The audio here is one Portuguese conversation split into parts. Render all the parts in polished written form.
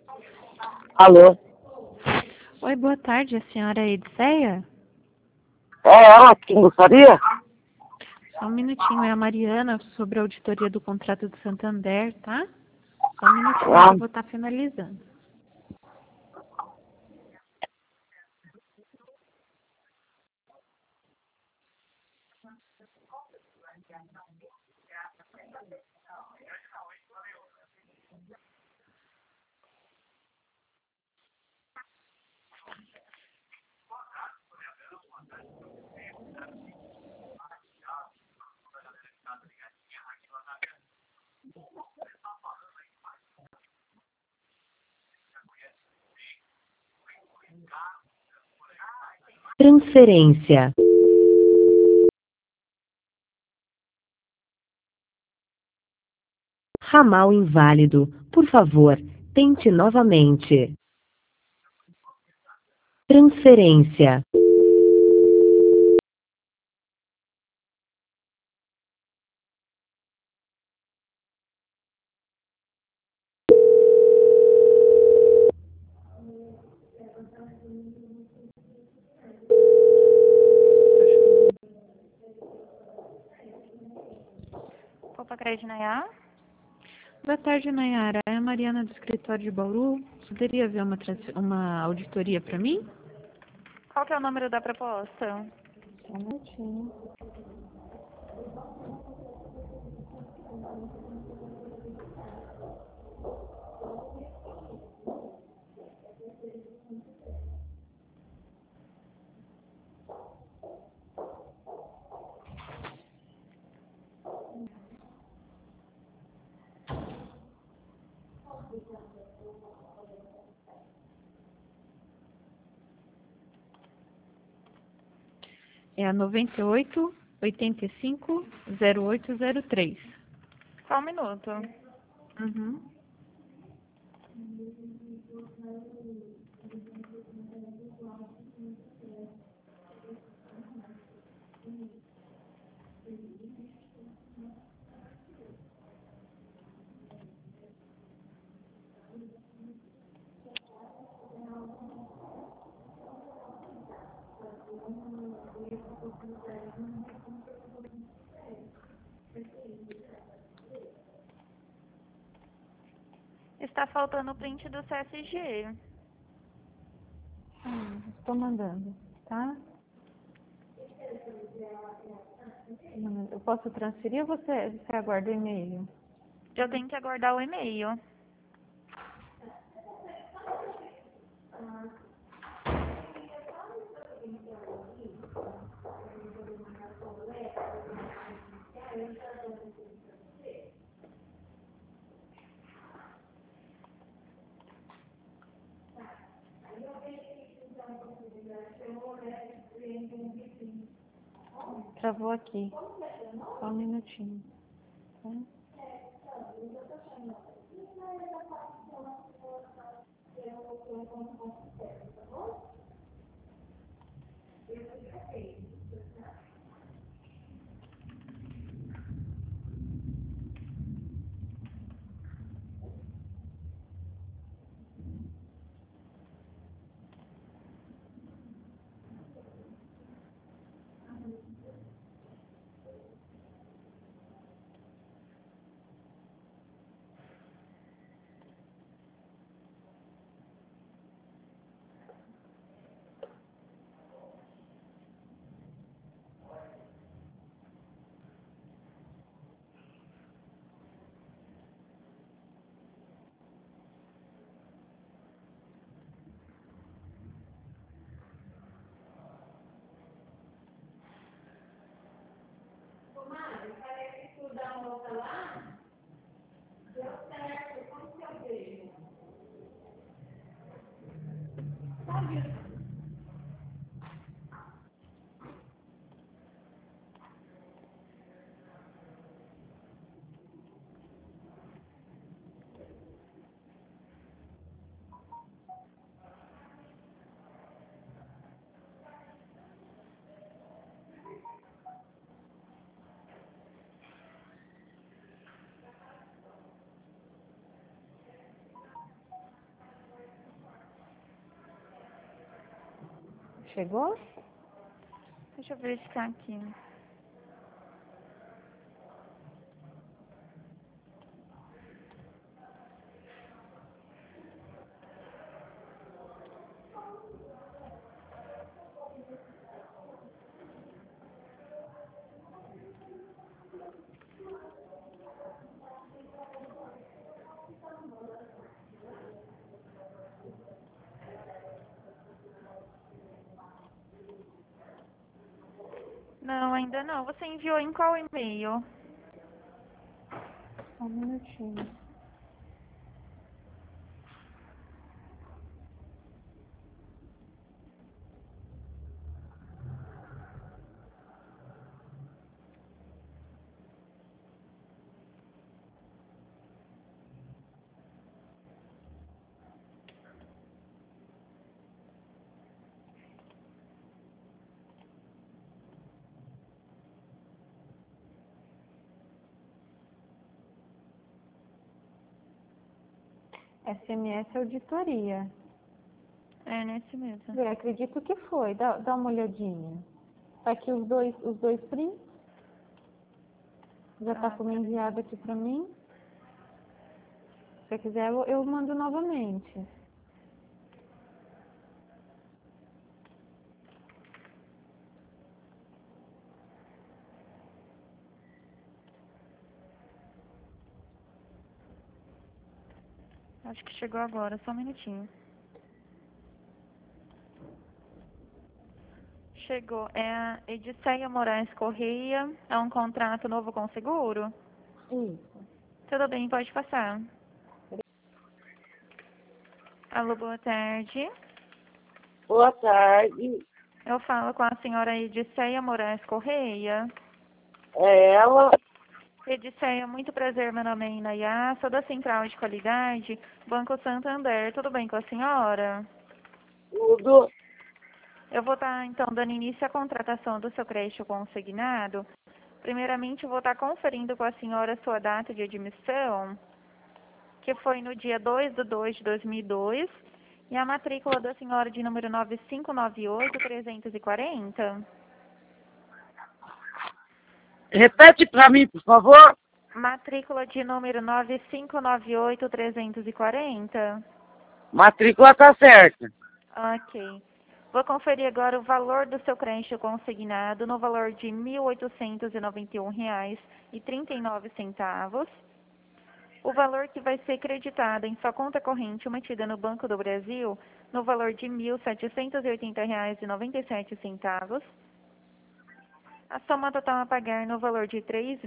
Alô? Oi, boa tarde, a senhora Edseia? É ela quem gostaria? Só um minutinho, é a Mariana sobre a auditoria do contrato do Santander, tá? Só um minutinho que Ah, eu vou estar finalizando. Transferência. Ramal inválido. Por favor, tente novamente. Transferência. Opa, Crédito Nayá? Boa tarde, Nayara. É a Mariana do escritório de Bauru. Poderia haver uma auditoria para mim? Qual que é o número da proposta? Só um minutinho. É a 98-85-0803. Só um minuto. Uhum. Está faltando o print do CSG. Estou mandando, tá? Eu posso transferir ou você aguarda o e-mail? Eu tenho que aguardar o e-mail. Travou aqui. Só um minutinho. Tá? chegou? Deixa eu verificar aqui. Não, ainda não. Você enviou em qual e-mail? Só um minutinho. SMS Auditoria. É nesse mesmo. Eu acredito que foi. Dá uma olhadinha. Tá aqui os dois prints. Já tá como enviado aqui pra mim. Se você quiser, eu mando novamente. Acho que chegou agora, só um minutinho. Chegou. É a Ediceia Moraes Correia. É um contrato novo com seguro? Isso. Tudo bem, pode passar. Alô, boa tarde. Boa tarde. Eu falo com a senhora Ediceia Moraes Correia. É ela? Ediceia, muito prazer, meu nome é Inayá, sou da Central de Qualidade, Banco Santander. Tudo bem com a senhora? Tudo. Eu vou estar, então, dando início à contratação do seu crédito consignado. Primeiramente, eu vou estar conferindo com a senhora a sua data de admissão, que foi no dia 2/2/2002, e a matrícula da senhora de número 9598-340. Repete pra mim, por favor. Matrícula de número 9598-340. Matrícula tá certa. Ok. Vou conferir agora o valor do seu crédito consignado no valor de R$ 1.891,39. O valor que vai ser creditado em sua conta corrente mantida no Banco do Brasil no valor de R$ 1.780,97. A soma total a pagar no valor de R$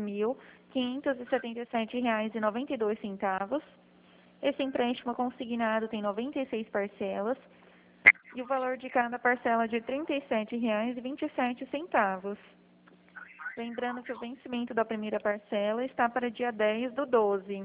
3.577,92. Esse empréstimo consignado tem 96 parcelas e o valor de cada parcela de R$ 37,27. Lembrando que o vencimento da primeira parcela está para dia 10/12.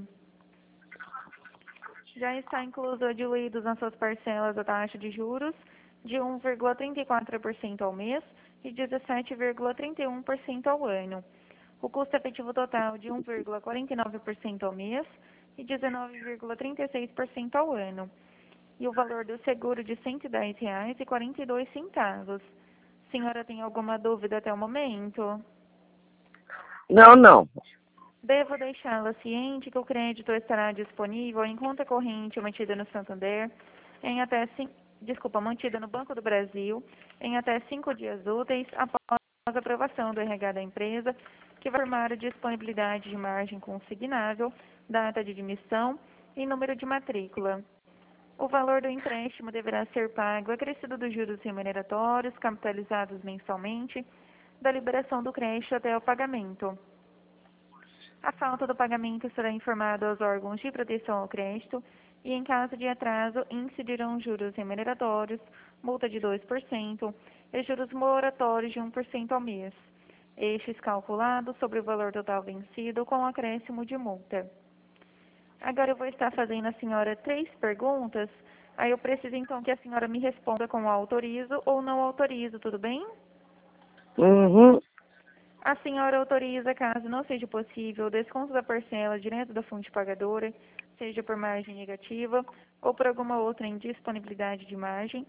Já está incluso diluídos nas suas parcelas a taxa de juros de 1,34% ao mês e 17,31% ao ano. O custo efetivo total de 1,49% ao mês e 19,36% ao ano. E o valor do seguro de R$ 110,42. Senhora, tem alguma dúvida até o momento? Não. Devo deixá-la ciente que o crédito estará disponível em conta corrente mantida no Santander mantida no Banco do Brasil em até 5 dias úteis após a aprovação do RH da empresa, que vai informar a disponibilidade de margem consignável, data de admissão e número de matrícula. O valor do empréstimo deverá ser pago acrescido dos juros remuneratórios capitalizados mensalmente da liberação do crédito até o pagamento. A falta do pagamento será informada aos órgãos de proteção ao crédito e, em caso de atraso, incidirão juros remuneratórios, multa de 2% e juros moratórios de 1% ao mês, estes calculados sobre o valor total vencido com acréscimo de multa. Agora eu vou estar fazendo à senhora 3 perguntas, aí eu preciso então que a senhora me responda com autorizo ou não autorizo, tudo bem? Uhum. A senhora autoriza, caso não seja possível, o desconto da parcela direto da fonte pagadora, seja por margem negativa ou por alguma outra indisponibilidade de margem,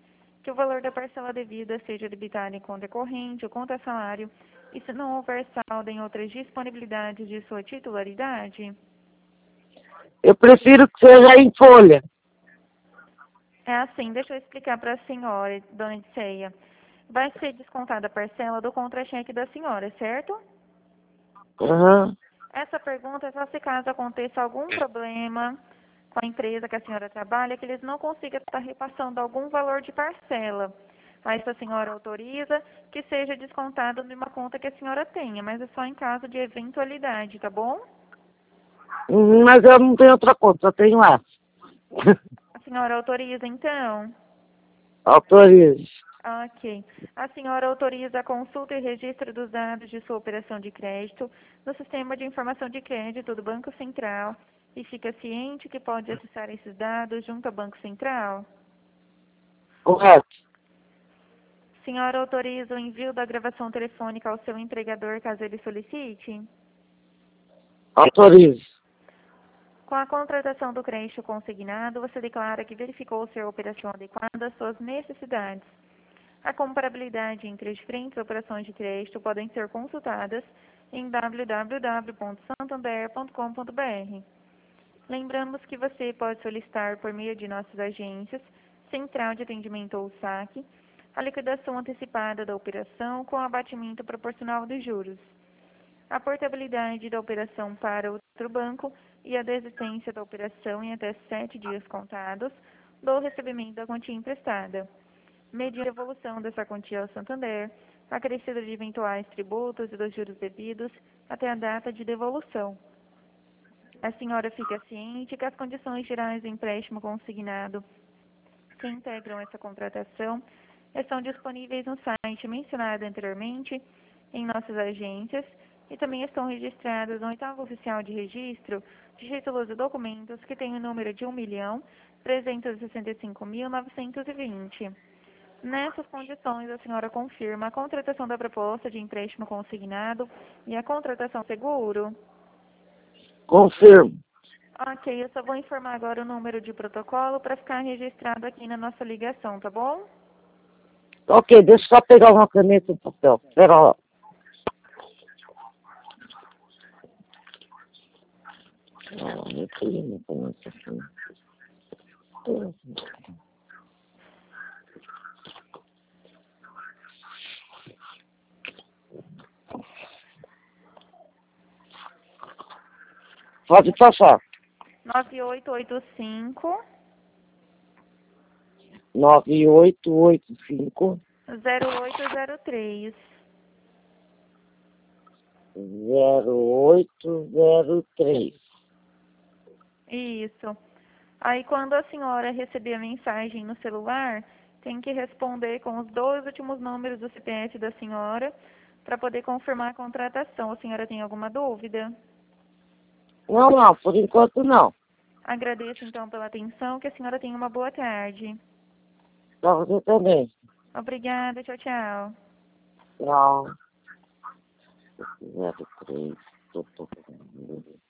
que o valor da parcela devida seja debitado em conta corrente ou conta salário e se não houver saldo em outras disponibilidades de sua titularidade? Eu prefiro que seja em folha. É assim, deixa eu explicar para a senhora, dona Edceia. Vai ser descontada a parcela do contra-cheque da senhora, certo? Aham. Essa pergunta é só se caso aconteça algum problema com a empresa que a senhora trabalha, que eles não consigam estar repassando algum valor de parcela. Aí se a senhora autoriza que seja descontado numa conta que a senhora tenha, mas é só em caso de eventualidade, tá bom? Mas eu não tenho outra conta, só tenho essa. A senhora autoriza então? Autorize. Ok. A senhora autoriza a consulta e registro dos dados de sua operação de crédito no Sistema de Informação de Crédito do Banco Central e fica ciente que pode acessar esses dados junto ao Banco Central? Correto. Senhora autoriza o envio da gravação telefônica ao seu empregador caso ele solicite? Autorize. Com a contratação do crédito consignado, você declara que verificou ser a operação adequada às suas necessidades. A comparabilidade entre as diferentes operações de crédito podem ser consultadas em www.santander.com.br. Lembramos que você pode solicitar por meio de nossas agências, Central de Atendimento ou SAC, a liquidação antecipada da operação com abatimento proporcional dos juros, a portabilidade da operação para outro banco e a desistência da operação em até 7 dias contados do recebimento da quantia emprestada, mediante a devolução dessa quantia ao Santander, acrescida de eventuais tributos e dos juros devidos até a data de devolução. A senhora fica ciente que as condições gerais do empréstimo consignado que integram essa contratação estão disponíveis no site mencionado anteriormente, em nossas agências, e também estão registradas no oitavo oficial de registro de títulos e documentos que tem o número de 1.365.920. Nessas condições, a senhora confirma a contratação da proposta de empréstimo consignado e a contratação seguro? Confirmo. Ok, eu só vou informar agora o número de protocolo para ficar registrado aqui na nossa ligação, tá bom? Ok, deixa eu só pegar uma caneta e um papel. Espera lá. Pode passar. 9885 9885 0803. 0803. Isso. Aí quando a senhora receber a mensagem no celular, tem que responder com os 2 últimos números do CPF da senhora para poder confirmar a contratação. A senhora tem alguma dúvida? Não, por enquanto não. Agradeço então pela atenção, que a senhora tenha uma boa tarde. Pra você também. Obrigada, tchau, tchau. Não. 03.